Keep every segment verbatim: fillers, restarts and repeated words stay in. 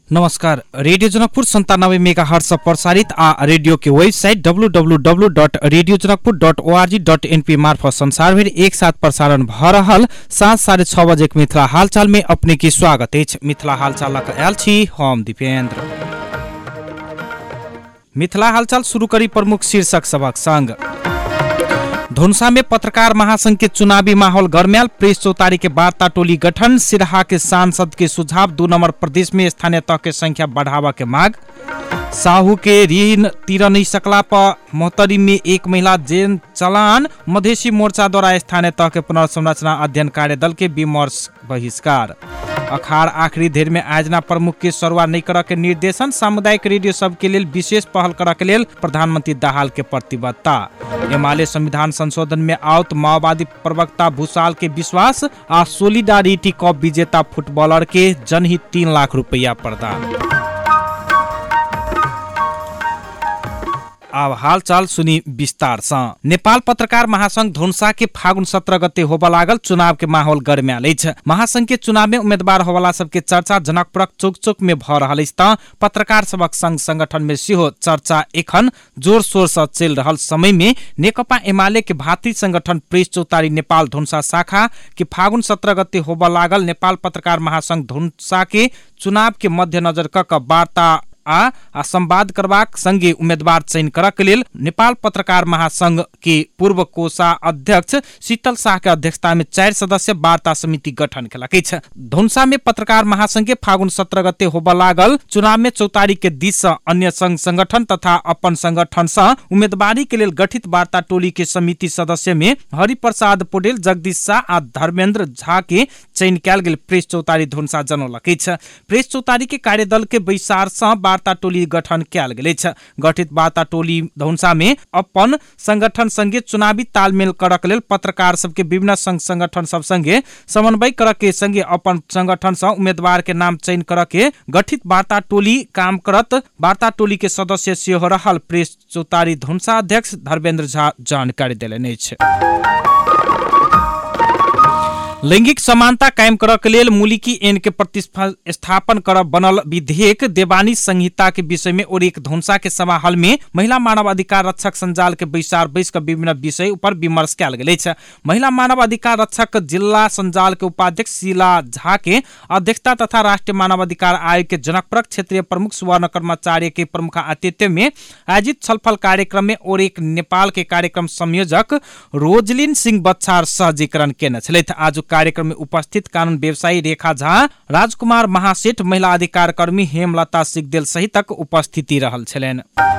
नमस्कार। रेडियो जनकपुर संतानब्बे megahertz प्रसारित आ रेडियो के website W W W dot Radio Janakpur dot ORG dot NP मार्फत संसारभर एक साथ प्रसारण भ रहल साँझ साढ़े छः बजे के मिथिला हालचाल में अपने की स्वागत है। मिथिला हालचाल आयल छी हम दीपेंद्र। मिथिला हालचाल शुरू करी प्रमुख शीर्षक सबक संग। धनुषा में पत्रकार महासंघ के चुनावी माहौल गरमायल, प्रेस चौतारी के वार्ता टोली गठन, सिरहा के सांसद के सुझाव, दो नंबर प्रदेश में स्थानीय तह के संख्या बढ़ावा के मांग, साहू के ऋण तिर नहीं सकला पर मोहतरी में एक महिला जेल चलान, मधेसी मोर्चा द्वारा स्थानीय तह के पुनर्संरचना अध्ययन कार्यदल के विमर्श बहिष्कार, अखाड़ आखिरी धेर में आयोजना प्रमुख के सरुआ नहीं कर के निर्देशन, सामुदायिक रेडियो सब के लिए विशेष पहल कर के लिए प्रधानमंत्री दाहाल के प्रतिबद्धता, एमाले संविधान संशोधन में आउत माओवादी प्रवक्ता भूषाल के विश्वास, आ सोलिडारिटी कप विजेता फुटबॉलर के जनहित तीन लाख रुपया प्रदान। अब हालचाल सुनी विस्तार से। नेपाल पत्रकार महासंघ धनुषा के फागुन सत्रह गते होबा लागल चुनाव के माहौल गरमायल अछि। महासंघ के चुनाव में उम्मीदवार होवाला सबके चर्चा जनकपुरक चौक चौक में भ रहल अछि त पत्रकार सबक संघ संगठन में सेहो चर्चा एखन जोर शोर से चल रहल समय में नेकपा एमाले के भातृ संगठन प्रेस चौतारी नेपाल धनुषा शाखा के फागुन सत्रह गते होबा लागल नेपाल पत्रकार महासंघ धनुषा के चुनाव के मध्यनजर क क वार्ता आ, आ संवाद करबाक संगे उम्मीदवार चयन करक लेल नेपाल पत्रकार महासंघ के पूर्व कोषा अध्यक्ष शीतल शाह के अध्यक्षता में चार सदस्य वार्ता समिति गठन केलक अछि। धनुषा में पत्रकार महासंघ के फागुन सत्रह गते होबा लागल चुनाव में चौतारी के दिस से अन्य संघ संगठन तथा अपन संगठन से उम्मीदवारी के लेल गठित वार्ता टोली के समिति सदस्य में हरिप्रसाद पौडेल, जगदीश शाह आ धर्मेंद्र झा के चयन कयल गेल प्रेस चौतारी धनुषा जनौलक अछि। प्रेस चौतारी के कार्यदल के बैसार से वार्ता टोली गठन कयल गेल अछि। गठित वार्ता टोली धनुषा में अपन संगठन संगे चुनावी तालमेल करक लेल पत्रकार सबके विभिन्न संघ संगठन सब संगे समन्वय करक के संगे अपन संगठन से उम्मीदवार के नाम चयन करक के गठित वार्ता टोली काम करत वार्ता टोली के सदस्य सेहो रहल प्रेस चौतारी धनुषा अध्यक्ष धर्मेंद्र झा जानकारी देलनि अछि। लैंगिक समानता कायम करक लेल मुलिकी ऐन के प्रतिस्थापन करब बनल विधेयक देवानी संहिता के विषय में और एक धनुषा के सभा हल में महिला मानव अधिकार रक्षक संजाल के बैसार बैस के विभिन्न विषय ऊपर विमर्श कयल गेल अछि। महिला मानव अधिकार रक्षक जिला संजाल के उपाध्यक्ष शीला झा के अध्यक्षता तथा राष्ट्रीय मानव अधिकार आयोग के जनकपुरक क्षेत्रीय प्रमुख सुवर्ण कर्माचार्य के प्रमुख आतिथ्य में आयोजित छलफल कार्यक्रम में और एक नेपाल के कार्यक्रम संयोजक रोजलिन सिंह बच्छार सहजीकरण केने छलथि। आज कार्यक्रम में उपस्थित कानून व्यवसायी रेखा झा, राजकुमार महासेठ, महिला अधिकार कर्मी हेमलता सिगदेल सहितक उपस्थिति रहल छलनि।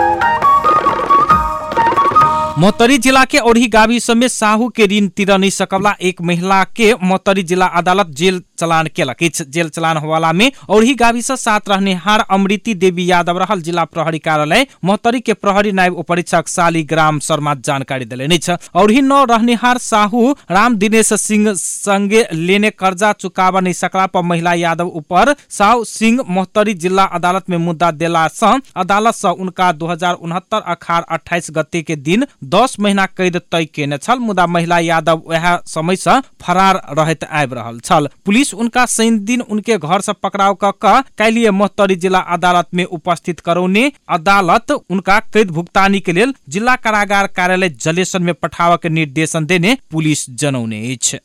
मोहतरी जिला के औरही गाविस में साहू के ऋण तिर नहीं सकवला एक महिला के मोहतरी जिला अदालत जेल चलान केलक। जेल चलान होवाला में औरही गाविस साथ रहनेहार अमृति देवी यादव रहल। जिला प्रहरी कार्यालय मोहतरी के प्रहरी नायब उपरीक्षक शालिग्राम शर्मा जानकारी देलनि छ। औरही नौ रहनेहार साहू राम दिनेश सिंह संगे लेने कर्जा चुकावा नहीं सकला पर महिला यादव ऊपर साहू सिंह मोहतरी जिला अदालत में मुद्दा देला से अदालत से उनका दो हजार उनहत्तर अखाड़ अट्ठाईस गते के दिन दस महीना कैद तय केने छल। मुदा महिला यादव वह समय से फरार रहत आबि रहल छल। पुलिस उनका शनि दिन उनके घर से पकड़ाव क काल्हिए मोहतरी जिला अदालत में उपस्थित करौने अदालत उनका कैद भुगतानी के लिए जिला कारागार कार्यालय जलेसन में पठावा के निर्देशन देने पुलिस जनौने अछि।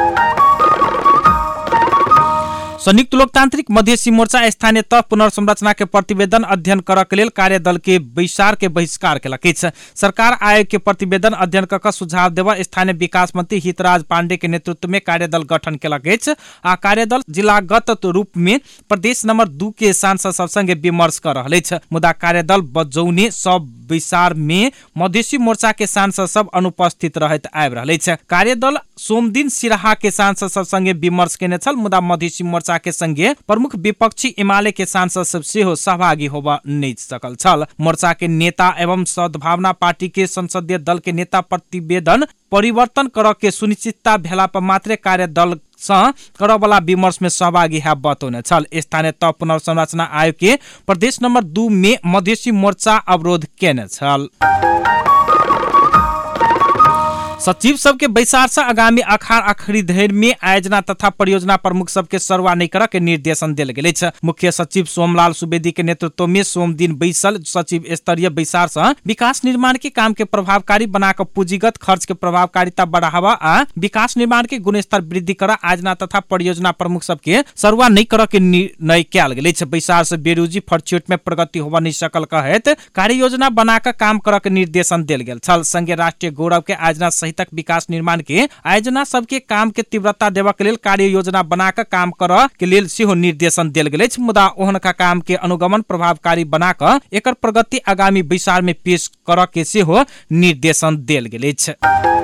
संयुक्त लोकतांत्रिक मधेसी मोर्चा स्थानीय तह पुनर्संरचना के प्रतिवेदन अध्ययन करक लेल कार्यदल के बैसार के बहिष्कार केलक अछि। सरकार आयोग के प्रतिवेदन अध्ययन क सुझाव देवा स्थानीय विकास मंत्री हितराज पांडे के नेतृत्व में कार्यदल गठन केलक अछि। आ कार्यदल जिलागत रूप में प्रदेश नंबर दू के सांसद सब संगे विमर्श कर रहल अछि। मुदा कार्यदल बजौने सब बैसार में मधेसी मोर्चा के सांसद सब अनुपस्थित रहत आबि रहल अछि। कार्यदल सोमदिन सिराहा के सांसद सब संगे विमर्श केने छल। मुदा मधेसी मोर्चा के संगे प्रमुख विपक्षी एमाले के सांसद सब सेहो सहभागी होबा नहीं सकल छल। मोर्चा के नेता एवं सद्भावना पार्टी के संसदीय दल के नेता प्रतिवेदन परिवर्तन करक के सुनिश्चितता भेला पर मात्र कार्यदल से करवला विमर्श में सहभागी है बतौने छल। स्थानीय तह पुनर्संरचना आयोग के प्रदेश नंबर दू में मधेसी मोर्चा अवरोध केने छल। सचिव सबके बैसार से आगामी अखाड़ आखिरी धरि में आयोजना तथा परियोजना प्रमुख सबके सरवा नहीं करके निर्देशन दिल गेल अछि। मुख्य सचिव सोमलाल सुवेदी के नेतृत्व में सोम दिन बैसल सचिव स्तरीय बैसार से विकास निर्माण के काम के प्रभावकारी बनाकर पूंजीगत खर्च के प्रभावकारिता बढ़ावा आ विकास निर्माण के गुणस्तर वृद्धि कर आयोजना तथा परियोजना प्रमुख सबके सरवा नहीं करके निर्णय कयल गेल अछि। बैसार से बेरोजी फरचोट में प्रगति होबा नहीं सकल कहैत कार्य योजना बनाकर काम करके निर्देशन दिल गेल छल। संगे राष्ट्रीय गौरव के आयोजना सहितक विकास निर्माण के आयोजना सबके काम के तीव्रता देवा के लेल कार्य योजना बनाकर काम कर के लेल सेहो निर्देशन दिल गेल अछि। मुदा ओहनका काम के अनुगमन प्रभावकारी बनाकर एकर प्रगति आगामी बैसार में पेश कर के सेहो निर्देशन दिल गेल अछि।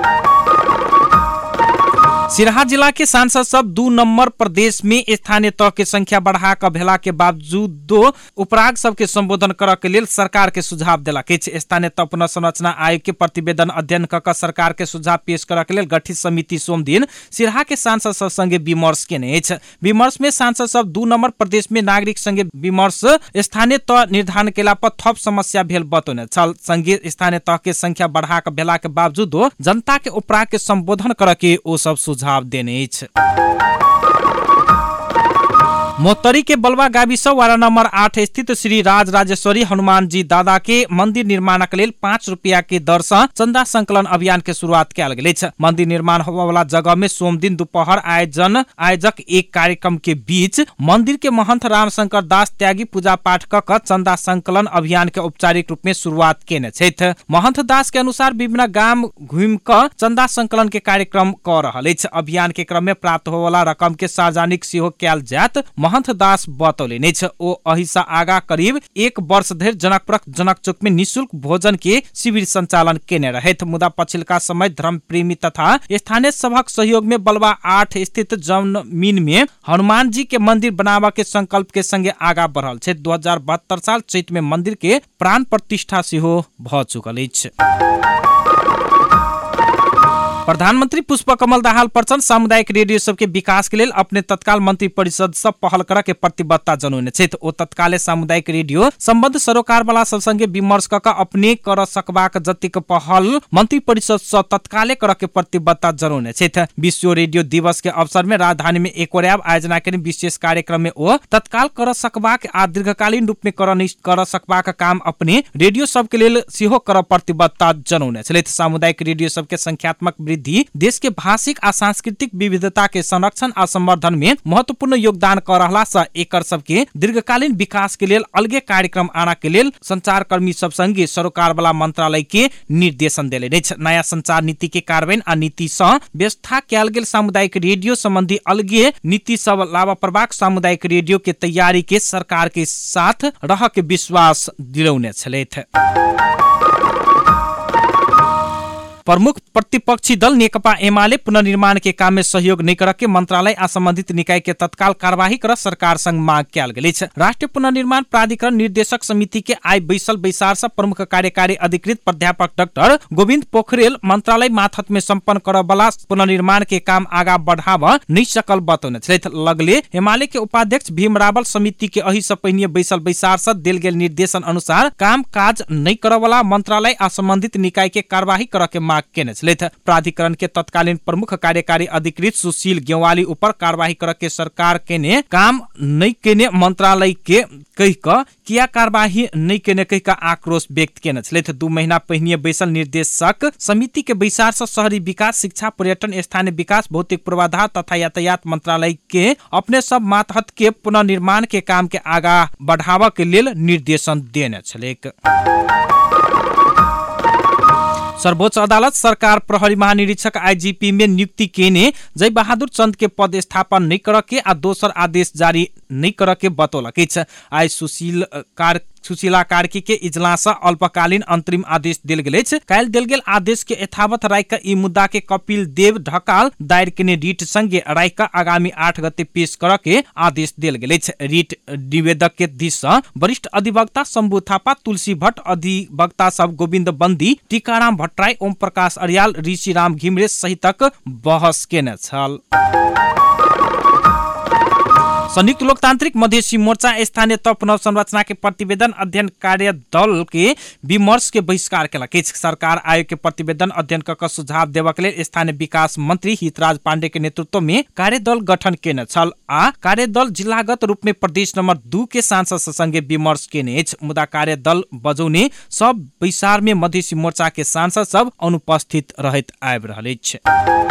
सिराहा जिला के सांसद सब दू नंबर प्रदेश में स्थानीय तह के संख्या बढ़ा कर भेला के बावजूद दो उपराग सबके संबोधन कर के लेल सरकार के सुझाव देलक अछि। स्थानीय तह पुनर्संरचना आयोग के प्रतिवेदन अध्ययन क के सरकार के सुझाव पेश कर के लेल गठित समिति सोम दिन सिराहा के सांसद सब संगे विमर्श केने अछि। विमर्श में सांसद सब दू नंबर प्रदेश में नागरिक संगे विमर्श स्थानीय तह निर्धारण केला पर थप समस्या भेल बतौने छल। संगे स्थानीय तह के संख्या बढ़ा कर भेला के बावजूद जनता के उपराग के संबोधन कर के ओ सब सुझाव देने अछि। मोहतरी के बलवा गाविस वार्ड नंबर आठ स्थित श्री राज राजेश्वरी हनुमान जी दादा के मंदिर निर्माण के लेल पाँच रुपया के दर से चंदा संकलन अभियान के शुरुआत कयल गेल अछि। मंदिर निर्माण होबा वाला जगह में सोम दिन दोपहर आयोजन आयोजक एक कार्यक्रम के बीच मंदिर के महंत रामशंकर दास त्यागी पूजा पाठ क क चंदा संकलन अभियान के औपचारिक रूप में शुरुआत केने छथि। महंत दास के अनुसार विभिन्न गाम घुम क चंदा संकलन के कार्यक्रम क रहल अछि। अभियान के क्रम में प्राप्त होबा वाला रकम के सार्वजनिक सेहो कयल जायत महंत दास बतौलनि अछि। ओ अहिसा आगा करीब एक वर्ष धरि जनकपुरक जनकचौक में निःशुल्क भोजन के शिविर संचालन केने रहथि। मुदा पछिलका समय धर्म प्रेमी तथा स्थानीय सभक सहयोग में बलवा आठ स्थित जमीन में हनुमान जी के मंदिर बनावा के संकल्प के संगे आगा बढ़ल छै। दू हजार बहत्तर साल चैत में मंदिर के प्राण प्रतिष्ठा सेहो भ चुकल अछि। प्रधानमंत्री पुष्पकमल दाहाल प्रचंड सामुदायिक रेडियो सबके विकास के लेल अपने तत्काल मंत्री परिषद सब पहल कर के प्रतिबद्धता जनौने छथि। ओ तत्काले सामुदायिक रेडियो संबंध सरोकार वाला सब संगे विमर्श क के अपने कर सकबाक जतिक पहल मंत्री परिषद सब तत्काले कर के प्रतिबद्धता जनौने छथि। विश्व रेडियो दिवस के अवसर में राजधानी में एक और आयोजना के विशेष कार्यक्रम में ओ तत्काल कर सकबाक आ दीर्घकालीन रूप में कर कर सकबाक काम अपने रेडियो सब के लेल सेहो कर प्रतिबद्धता जनौने छथि। सामुदायिक रेडियो सबके संख्यात्मक देश के भाषिक आ सांस्कृतिक विविधता के संरक्षण आ संवर्धन में महत्वपूर्ण योगदान कर रहला से एकर सबके दीर्घकालीन विकास के लेल अलगे कार्यक्रम आना के लेल संचार कर्मी सब संगे सरोकार वाला मंत्रालय के निर्देशन देले अछि। नया संचार नीति के कार्यान्वयन आ नीति सँ व्यवस्था कयल गेल सामुदायिक रेडियो संबंधी अलगे नीति सब लाभप्रवाहक सामुदायिक रेडियो के तैयारी के सरकार के साथ रह के विश्वास दिलौने छलैथ। प्रमुख प्रतिपक्षी दल नेकपा एमाले पुनर्निर्माण के काम में सहयोग नहीं करके मंत्रालय आ संबंधित निकाय के तत्काल कार्यवाही कर सरकार संग मांग कयल गेल अछि। राष्ट्रीय पुनर्निर्माण प्राधिकरण निर्देशक समिति के आइ बैसल बैसार से प्रमुख कार्यकारी अधिकृत प्राध्यापक डॉक्टर गोविंद पोखरेल मंत्रालय माथत में संपन्न करब वाला पुनर्निर्माण के काम आगा बढ़ावा नहीं सकल बतौने छथि। लगले एमाले के उपाध्यक्ष भीम रावल समिति के अही से पहिने बैसल बैसार से देल गेल निर्देशन अनुसार काम काज नहीं करब वाला मंत्रालय आ संबंधित निकाय के कार्यवाही कर के केने छलैथ। प्राधिकरण के तत्कालीन प्रमुख कार्यकारी अधिकृत सुशील गेवाली ऊपर कार्यवाही कर के सरकार केने काम नहीं केने मंत्रालय के कह क किया कार्यवाही नहीं केने कह का आक्रोश व्यक्त केने छलैथ। दू महीना पहिने बैसल निर्देशक समिति के बैसार से शहरी विकास, शिक्षा, पर्यटन, स्थानीय विकास, भौतिक पूर्वाधार तथा यातायात मंत्रालय के अपने सब मातहत के पुनर्निर्माण के काम के आगा बढ़ावा के लेल निर्देशन देने छलैक। सर्वोच्च अदालत सरकार प्रहरी महानिरीक्षक आईजीपी में नियुक्ति केने जय बहादुर चंद के पद स्थापन नहीं करके आ दोसर आदेश जारी नहीं करके बतौलक अछि। आई सुशील कार सुशीला कार्की के इजलास अल्पकालीन अंतरिम आदेश दिल गेल अछि। काल्हि दिल गेल आदेश के यथावत राखि ई मुद्दा के कपिल देव ढकाल दायर केने रीट संगे राखि आगामी आठ गते पेश कर के आदेश दिल गेल अछि। रीट निवेदक के दिश से वरिष्ठ अधिवक्ता शंभु थापा, तुलसी भट्ट, अधिवक्ता सब गोविंद बंदी, टीकाराम भट्टराय, ओम प्रकाश अरियाल, ऋषि राम घिमरे सहितक बहस केने छल। संयुक्त लोकतांत्रिक मधेसी मोर्चा स्थानीय तह पुनर्संरचना के प्रतिवेदन अध्ययन कार्य दल के विमर्श के बहिष्कार केलक। सरकार आयोग के प्रतिवेदन अध्ययन क सुझाव देवक लेल स्थानीय विकास मंत्री हितराज पांडे के नेतृत्व में कार्यदल गठन केने छल आ कार्यदल जिल्लागत रूप में प्रदेश नंबर दू के सांसद संगे विमर्श केने छ। मुदा कार्यदल बजौने सब बैसार में मधेसी मोर्चा के सांसद सब अनुपस्थित रहत आबि रहल अछि।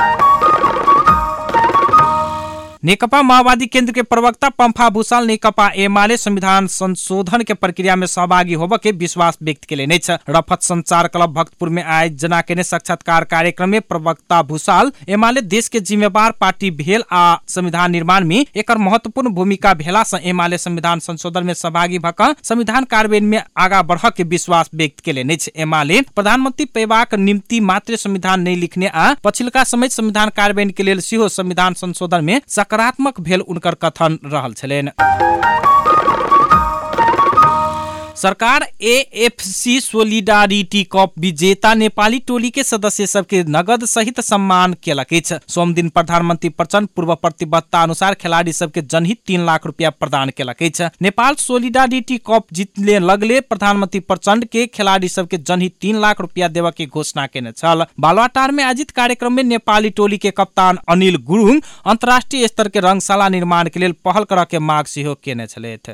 नेकपा माओवादी केंद्र के प्रवक्ता पंफा भूषाल नेकपा एमाले संविधान संशोधन के प्रक्रिया में सहभागी होबे के विश्वास व्यक्त केले छ। रफत संचार क्लब भक्तपुर में आयोजना केने साक्षात्कार कार्यक्रम में प्रवक्ता भूषाल एमाले देश के जिम्मेवार पार्टी भेल आ संविधान निर्माण में एकर महत्वपूर्ण भूमिका भेला से एमाले संविधान संशोधन में सहभागी भक संविधान कार्यान्वयन में आगा बढ़ के विश्वास व्यक्त केले छ। एमाले प्रधानमंत्री पेबाक निम्ति मात्र संविधान नहीं लिखने आ पछिलका समय संविधान कार्यान्वयन के लेल सेहो संविधान संशोधन में सकारात्मक भेल उनकर कथन रहल छलेन। सरकार एएफसी सोलिडारिटी कप विजेता नेपाली टोली के सदस्य सबके नगद सहित सम्मान केलक छ। सोम दिन प्रधानमंत्री प्रचंड पूर्व प्रतिबद्धता अनुसार खिलाड़ी सबके जनहित तीन लाख रुपया प्रदान केलक छ। नेपाल सोलिडारिटी कप जीतले लगले प्रधानमंत्री प्रचंड के खिलाड़ी सबके जनहित तीन लाख रुपया देवा के घोषणा केने छल। बालुवाटार में आयोजित कार्यक्रम में नेपाली टोली के कप्तान अनिल गुरुङ अंतर्राष्ट्रीय स्तर के रंगशाला निर्माण के लिए पहल कर के मांग सेहो केने छलेथ।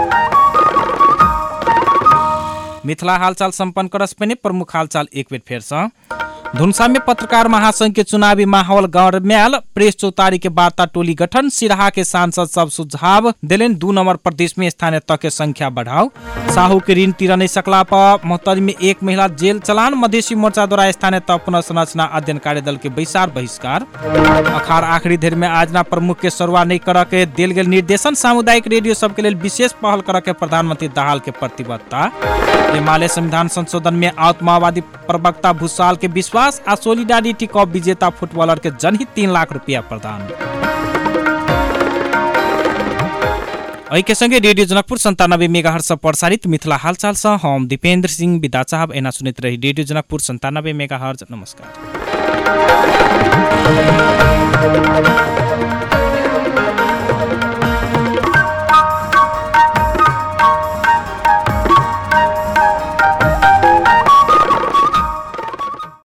मिथिला हालचाल संपन्न करस पनि प्रमुख हालचाल एक बेर फेर से। धुनसा में पत्रकार महासंघ के चुनावी माहौल गरम्याल, प्रेस चौतारी के वार्ता टोली गठन, सिराहा के सांसद सब सुझाव दिलेन, दू नंबर प्रदेश में स्थानीय तह के संख्या बढ़ाओ, साहू के ऋण तीर नहीं सकला पर मोहतरी में एक महिला जेल चलान, मधेसी मोर्चा द्वारा स्थानीय तह पुनर्संरचना अध्ययन कार्यदल के बैसार बहिष्कार, अखाड़ आखिरी देर में आजना प्रमुख के सरुआ नहीं कर के दिल गेल निर्देशन, सामुदायिक रेडियो सबके लेल विशेष पहल कर के प्रधानमंत्री दाहाल के प्रतिबद्धता, एमाले संविधान संशोधन में आवत माओवादी प्रवक्ता भूषाल के विश्वास आ सोलिडारिटी कप विजेता फुटबॉलर के जनहित तीन लाख रुपया प्रदान। एहि के संगे रेडियो जनकपुर संतानब्बे मेगाहर्ट्ज प्रसारित मिथिला हालचाल से हम दीपेंद्र सिंह विदा चाहब एना सुनित रही रेडियो जनकपुर संतानब्बे मेगाहर्ट्ज। नमस्कार।